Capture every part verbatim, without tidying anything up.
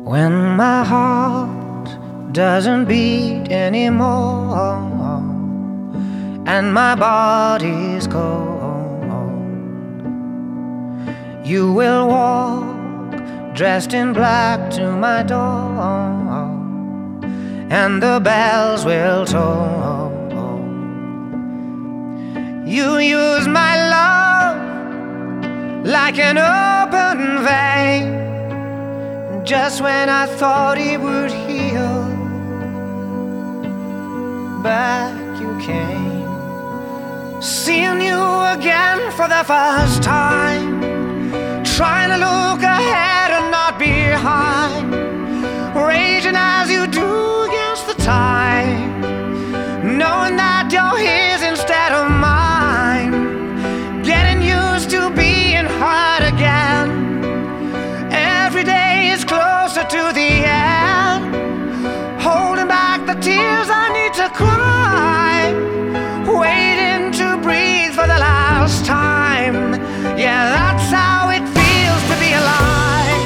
When my heart doesn't beat anymore and my body's cold, you will walk dressed in black to my door, and the bells will toll. You use my love like an open vein. Just when I thought it would heal, back you came. Seeing you again for the first time, trying to look ahead and not behind, raging as you do against the tide, knowing that you're his instead of mine, getting used to being hurt again. Every day is closer to the end, holding back the tears I need to cry, waiting to breathe for the last time. Yeah, that's how it feels to be alive.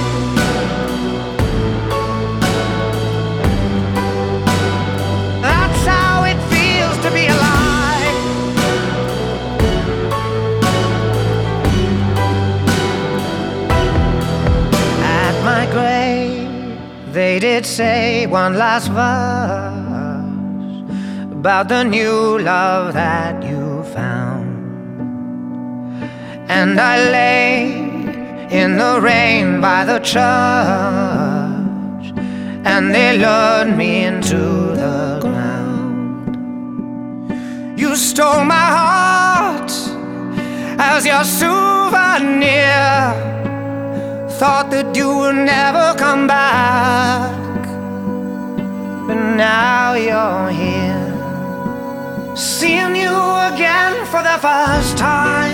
That's how it feels to be alive. My grave, they did say one last verse about the new love that you found. And I lay in the rain by the church, and they lured me into the ground. You stole my heart as your souvenir, thought that you would never come back, but now you're here, seeing you again for the first time.